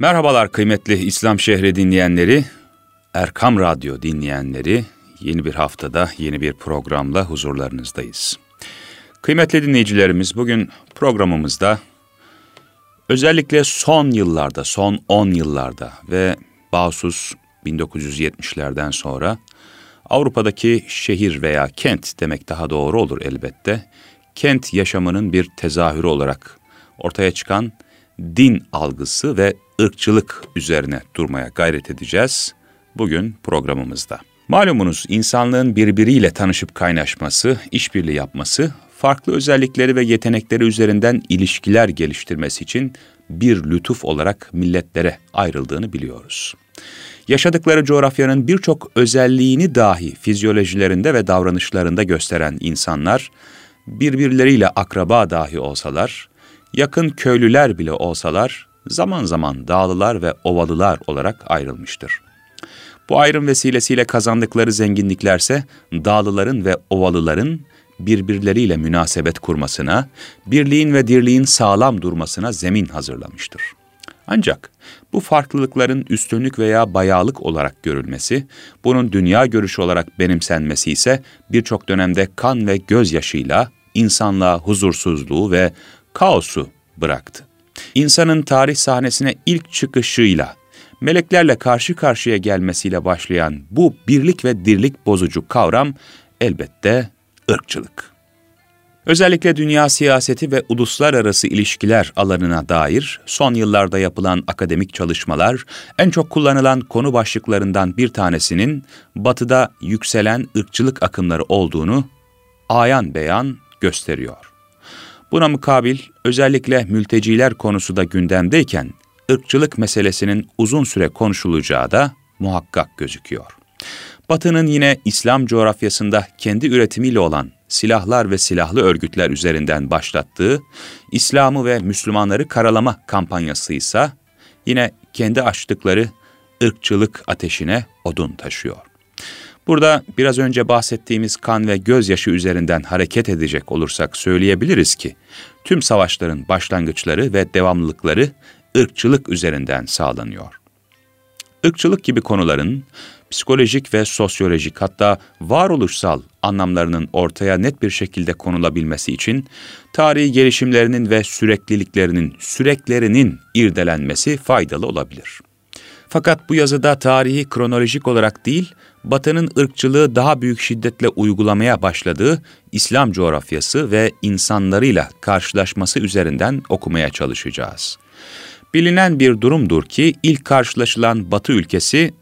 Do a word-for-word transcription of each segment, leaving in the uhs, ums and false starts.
Merhabalar kıymetli İslam Şehri dinleyenleri, Erkam Radyo dinleyenleri, yeni bir haftada yeni bir programla huzurlarınızdayız. Kıymetli dinleyicilerimiz, bugün programımızda özellikle son yıllarda, son on yıllarda ve bahusus bin dokuz yüz yetmişlerden sonra Avrupa'daki şehir veya kent demek daha doğru olur elbette, kent yaşamının bir tezahürü olarak ortaya çıkan din algısı ve ırkçılık üzerine durmaya gayret edeceğiz bugün programımızda. Malumunuz insanlığın birbiriyle tanışıp kaynaşması, işbirliği yapması, farklı özellikleri ve yetenekleri üzerinden ilişkiler geliştirmesi için bir lütuf olarak milletlere ayrıldığını biliyoruz. Yaşadıkları coğrafyanın birçok özelliğini dahi fizyolojilerinde ve davranışlarında gösteren insanlar, birbirleriyle akraba dahi olsalar, yakın köylüler bile olsalar, zaman zaman dağlılar ve ovalılar olarak ayrılmıştır. Bu ayrım vesilesiyle kazandıkları zenginliklerse dağlıların ve ovalıların birbirleriyle münasebet kurmasına, birliğin ve dirliğin sağlam durmasına zemin hazırlamıştır. Ancak bu farklılıkların üstünlük veya bayağılık olarak görülmesi, bunun dünya görüşü olarak benimsenmesi ise birçok dönemde kan ve gözyaşıyla insanlığa huzursuzluğu ve kaosu bıraktı. İnsanın tarih sahnesine ilk çıkışıyla, meleklerle karşı karşıya gelmesiyle başlayan bu birlik ve dirlik bozucu kavram elbette ırkçılık. Özellikle dünya siyaseti ve uluslararası ilişkiler alanına dair son yıllarda yapılan akademik çalışmalar, en çok kullanılan konu başlıklarından bir tanesinin Batı'da yükselen ırkçılık akımları olduğunu ayan beyan gösteriyor. Buna mukabil özellikle mülteciler konusu da gündemdeyken ırkçılık meselesinin uzun süre konuşulacağı da muhakkak gözüküyor. Batı'nın yine İslam coğrafyasında kendi üretimiyle olan silahlar ve silahlı örgütler üzerinden başlattığı İslam'ı ve Müslümanları karalama kampanyası ise yine kendi açtıkları ırkçılık ateşine odun taşıyor. Burada biraz önce bahsettiğimiz kan ve gözyaşı üzerinden hareket edecek olursak söyleyebiliriz ki, tüm savaşların başlangıçları ve devamlılıkları ırkçılık üzerinden sağlanıyor. Irkçılık gibi konuların psikolojik ve sosyolojik, hatta varoluşsal anlamlarının ortaya net bir şekilde konulabilmesi için tarihi gelişimlerinin ve sürekliliklerinin, süreklerinin irdelenmesi faydalı olabilir. Fakat bu yazıda tarihi kronolojik olarak değil, Batı'nın ırkçılığı daha büyük şiddetle uygulamaya başladığı İslam coğrafyası ve insanlarıyla karşılaşması üzerinden okumaya çalışacağız. Bilinen bir durumdur ki ilk karşılaşılan Batı ülkesi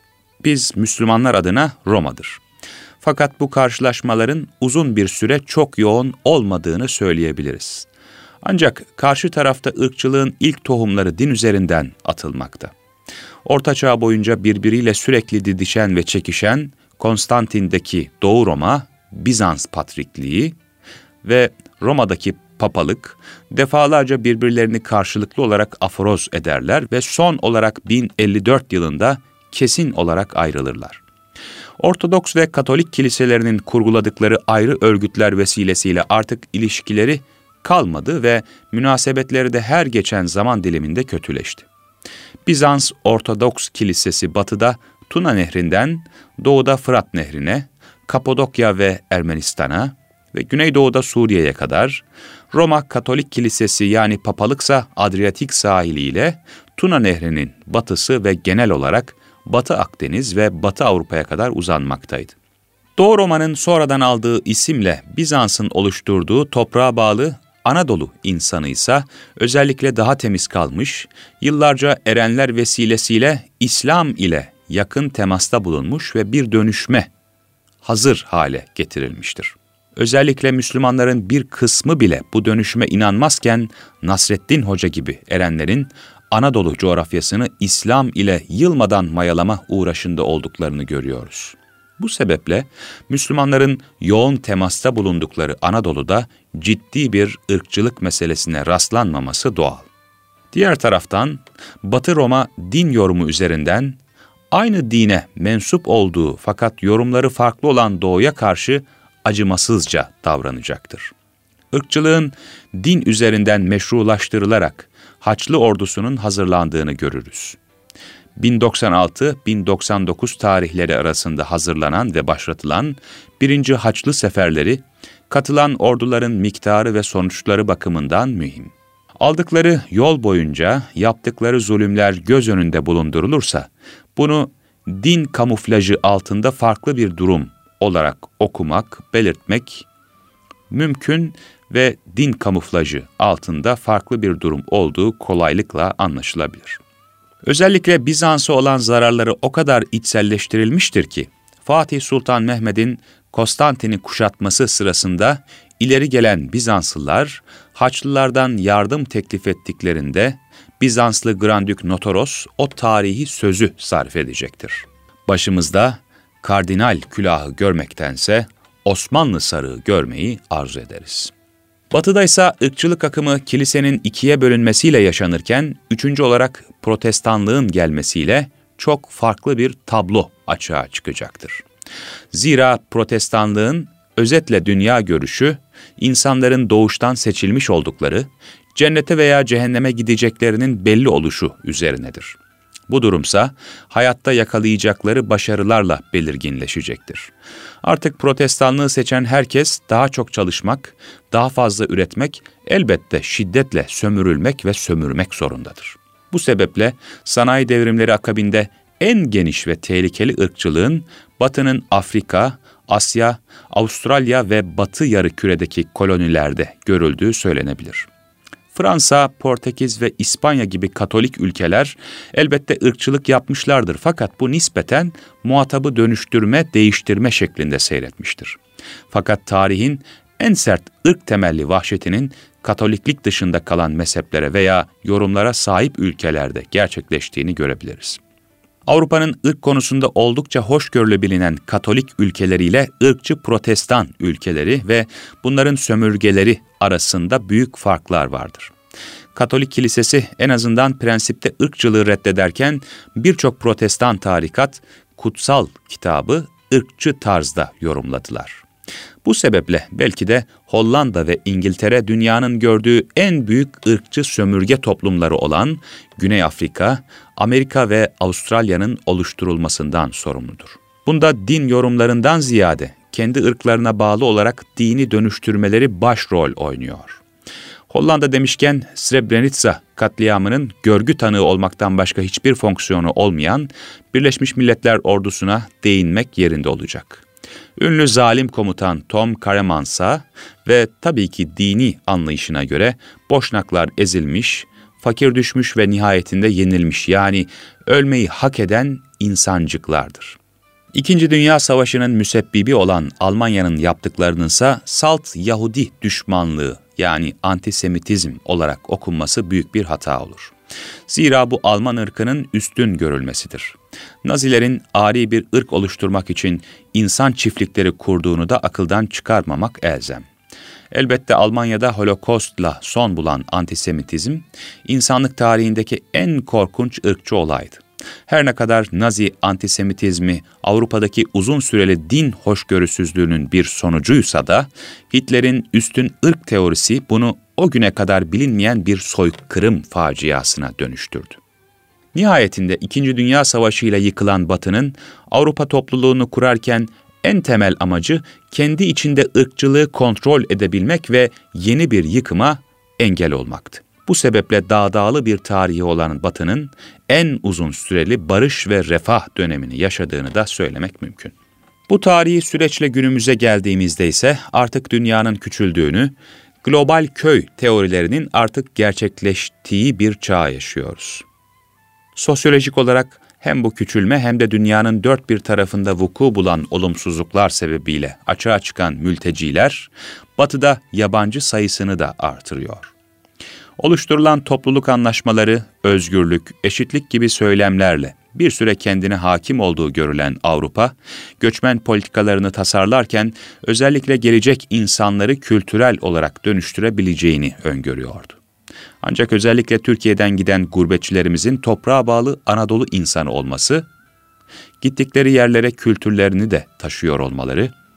biz Müslümanlar adına Roma'dır. Fakat bu karşılaşmaların uzun bir süre çok yoğun olmadığını söyleyebiliriz. Ancak karşı tarafta ırkçılığın ilk tohumları din üzerinden atılmakta. Orta Çağ boyunca birbiriyle sürekli didişen ve çekişen Konstantin'deki Doğu Roma, Bizans Patrikliği ve Roma'daki papalık defalarca birbirlerini karşılıklı olarak aforoz ederler ve son olarak bin elli dört yılında kesin olarak ayrılırlar. Ortodoks ve Katolik kiliselerinin kurguladıkları ayrı örgütler vesilesiyle artık ilişkileri kalmadı ve münasebetleri de her geçen zaman diliminde kötüleşti. Bizans Ortodoks Kilisesi batıda Tuna Nehri'nden doğuda Fırat Nehri'ne, Kapadokya ve Ermenistan'a ve güneydoğuda Suriye'ye kadar, Roma Katolik Kilisesi yani papalıksa Adriyatik sahiliyle Tuna Nehri'nin batısı ve genel olarak Batı Akdeniz ve Batı Avrupa'ya kadar uzanmaktaydı. Doğu Roma'nın sonradan aldığı isimle Bizans'ın oluşturduğu toprağa bağlı Anadolu insanı ise özellikle daha temiz kalmış, yıllarca erenler vesilesiyle İslam ile yakın temasta bulunmuş ve bir dönüşme hazır hale getirilmiştir. Özellikle Müslümanların bir kısmı bile bu dönüşüme inanmazken Nasreddin Hoca gibi erenlerin Anadolu coğrafyasını İslam ile yılmadan mayalama uğraşında olduklarını görüyoruz. Bu sebeple Müslümanların yoğun temasta bulundukları Anadolu'da ciddi bir ırkçılık meselesine rastlanmaması doğal. Diğer taraftan Batı Roma din yorumu üzerinden aynı dine mensup olduğu fakat yorumları farklı olan Doğu'ya karşı acımasızca davranacaktır. Irkçılığın din üzerinden meşrulaştırılarak Haçlı ordusunun hazırlandığını görürüz. bin doksan altı bin doksan dokuz tarihleri arasında hazırlanan ve başlatılan birinci Haçlı seferleri, katılan orduların miktarı ve sonuçları bakımından mühim. Aldıkları yol boyunca yaptıkları zulümler göz önünde bulundurulursa, bunu din kamuflajı altında farklı bir durum olarak okumak, belirtmek mümkün ve din kamuflajı altında farklı bir durum olduğu kolaylıkla anlaşılabilir. Özellikle Bizans'a olan zararları o kadar içselleştirilmiştir ki, Fatih Sultan Mehmet'in Konstantin'i kuşatması sırasında ileri gelen Bizanslılar, Haçlılardan yardım teklif ettiklerinde Bizanslı Grandük Notoros o tarihi sözü sarf edecektir. Başımızda kardinal külahı görmektense Osmanlı sarığı görmeyi arzu ederiz. Batı'da ise ırkçılık akımı kilisenin ikiye bölünmesiyle yaşanırken, üçüncü olarak protestanlığın gelmesiyle çok farklı bir tablo açığa çıkacaktır. Zira protestanlığın özetle dünya görüşü, insanların doğuştan seçilmiş oldukları, cennete veya cehenneme gideceklerinin belli oluşu üzerinedir. Bu durumsa hayatta yakalayacakları başarılarla belirginleşecektir. Artık protestanlığı seçen herkes daha çok çalışmak, daha fazla üretmek, elbette şiddetle sömürülmek ve sömürmek zorundadır. Bu sebeple sanayi devrimleri akabinde en geniş ve tehlikeli ırkçılığın Batı'nın Afrika, Asya, Avustralya ve Batı yarımküredeki kolonilerde görüldüğü söylenebilir. Fransa, Portekiz ve İspanya gibi Katolik ülkeler elbette ırkçılık yapmışlardır, fakat bu nispeten muhatabı dönüştürme, değiştirme şeklinde seyretmiştir. Fakat tarihin en sert ırk temelli vahşetinin Katoliklik dışında kalan mezheplere veya yorumlara sahip ülkelerde gerçekleştiğini görebiliriz. Avrupa'nın ırk konusunda oldukça hoşgörülü bilinen Katolik ülkeleriyle ırkçı Protestan ülkeleri ve bunların sömürgeleri arasında büyük farklar vardır. Katolik kilisesi en azından prensipte ırkçılığı reddederken birçok Protestan tarikat kutsal kitabı ırkçı tarzda yorumladılar. Bu sebeple belki de Hollanda ve İngiltere dünyanın gördüğü en büyük ırkçı sömürge toplumları olan Güney Afrika, Amerika ve Avustralya'nın oluşturulmasından sorumludur. Bunda din yorumlarından ziyade kendi ırklarına bağlı olarak dini dönüştürmeleri başrol oynuyor. Hollanda demişken Srebrenica katliamının görgü tanığı olmaktan başka hiçbir fonksiyonu olmayan Birleşmiş Milletler ordusuna değinmek yerinde olacak. Ünlü zalim komutan Tom Karemans'a ve tabii ki dini anlayışına göre Boşnaklar ezilmiş, fakir düşmüş ve nihayetinde yenilmiş, yani ölmeyi hak eden insancıklardır. İkinci Dünya Savaşı'nın müsebbibi olan Almanya'nın yaptıklarınınsa salt Yahudi düşmanlığı, yani antisemitizm olarak okunması büyük bir hata olur. Zira bu Alman ırkının üstün görülmesidir. Nazilerin ari bir ırk oluşturmak için insan çiftlikleri kurduğunu da akıldan çıkarmamak elzem. Elbette Almanya'da Holokost'la son bulan antisemitizm, insanlık tarihindeki en korkunç ırkçı olaydı. Her ne kadar Nazi antisemitizmi Avrupa'daki uzun süreli din hoşgörüsüzlüğünün bir sonucuysa da, Hitler'in üstün ırk teorisi bunu o güne kadar bilinmeyen bir soykırım faciasına dönüştürdü. Nihayetinde İkinci Dünya Savaşı ile yıkılan Batı'nın Avrupa topluluğunu kurarken en temel amacı kendi içinde ırkçılığı kontrol edebilmek ve yeni bir yıkıma engel olmaktı. Bu sebeple dağdağlı bir tarihi olan Batı'nın en uzun süreli barış ve refah dönemini yaşadığını da söylemek mümkün. Bu tarihi süreçle günümüze geldiğimizde ise artık dünyanın küçüldüğünü, global köy teorilerinin artık gerçekleştiği bir çağ yaşıyoruz. Sosyolojik olarak hem bu küçülme hem de dünyanın dört bir tarafında vuku bulan olumsuzluklar sebebiyle açığa çıkan mülteciler, Batı'da yabancı sayısını da artırıyor. Oluşturulan topluluk anlaşmaları, özgürlük, eşitlik gibi söylemlerle bir süre kendine hakim olduğu görülen Avrupa, göçmen politikalarını tasarlarken özellikle gelecek insanları kültürel olarak dönüştürebileceğini öngörüyordu. Ancak özellikle Türkiye'den giden gurbetçilerimizin toprağa bağlı Anadolu insanı olması, gittikleri yerlere kültürlerini de taşıyor olmaları,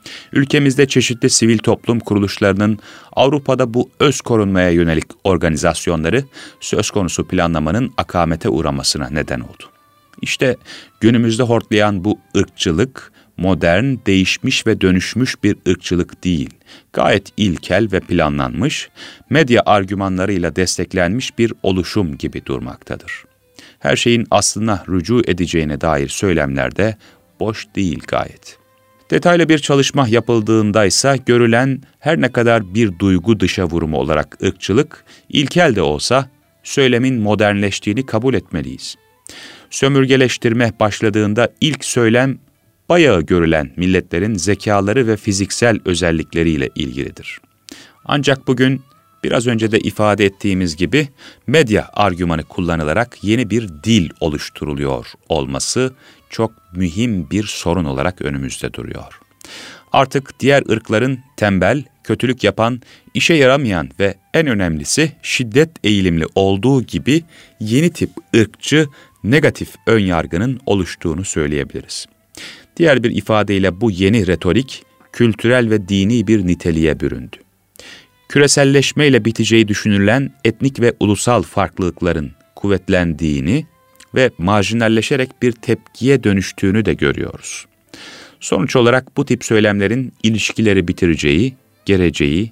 Ülkemizde çeşitli sivil toplum kuruluşlarının Avrupa'da bu öz korunmaya yönelik organizasyonları söz konusu planlamanın akamete uğramasına neden oldu. İşte günümüzde hortlayan bu ırkçılık, modern, değişmiş ve dönüşmüş bir ırkçılık değil, gayet ilkel ve planlanmış, medya argümanlarıyla desteklenmiş bir oluşum gibi durmaktadır. Her şeyin aslına rücu edeceğine dair söylemler de boş değil gayet. Detaylı bir çalışma yapıldığında ise görülen her ne kadar bir duygu dışa vurumu olarak ırkçılık, ilkel de olsa söylemin modernleştiğini kabul etmeliyiz. Sömürgeleştirme başladığında ilk söylem, bayağı görülen milletlerin zekaları ve fiziksel özellikleriyle ilgilidir. Ancak bugün biraz önce de ifade ettiğimiz gibi medya argümanı kullanılarak yeni bir dil oluşturuluyor olması çok mühim bir sorun olarak önümüzde duruyor. Artık diğer ırkların tembel, kötülük yapan, işe yaramayan ve en önemlisi şiddet eğilimli olduğu gibi yeni tip ırkçı, negatif önyargının oluştuğunu söyleyebiliriz. Diğer bir ifadeyle bu yeni retorik, kültürel ve dini bir niteliğe büründü. Küreselleşmeyle biteceği düşünülen etnik ve ulusal farklılıkların kuvvetlendiğini ve marjinalleşerek bir tepkiye dönüştüğünü de görüyoruz. Sonuç olarak bu tip söylemlerin ilişkileri bitireceği, gereceği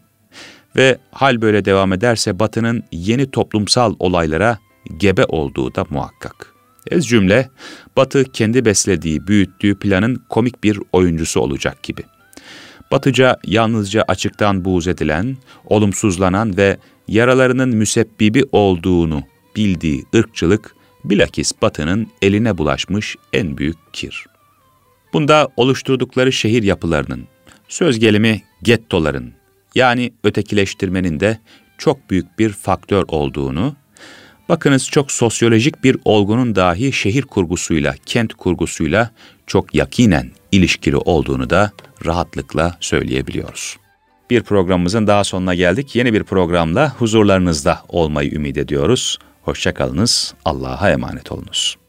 ve hal böyle devam ederse Batı'nın yeni toplumsal olaylara gebe olduğu da muhakkak. Ez cümle, Batı kendi beslediği, büyüttüğü planın komik bir oyuncusu olacak gibi. Batıca yalnızca açıktan buğz edilen, olumsuzlanan ve yaralarının müsebbibi olduğunu bildiği ırkçılık, bilakis Batı'nın eline bulaşmış en büyük kir. Bunda oluşturdukları şehir yapılarının, söz gelimi gettoların, yani ötekileştirmenin de çok büyük bir faktör olduğunu, bakınız çok sosyolojik bir olgunun dahi şehir kurgusuyla, kent kurgusuyla çok yakinen ilişkili olduğunu da rahatlıkla söyleyebiliyoruz. Bir programımızın daha sonuna geldik. Yeni bir programla huzurlarınızda olmayı ümit ediyoruz. Hoşça kalınız, Allah'a emanet olunuz.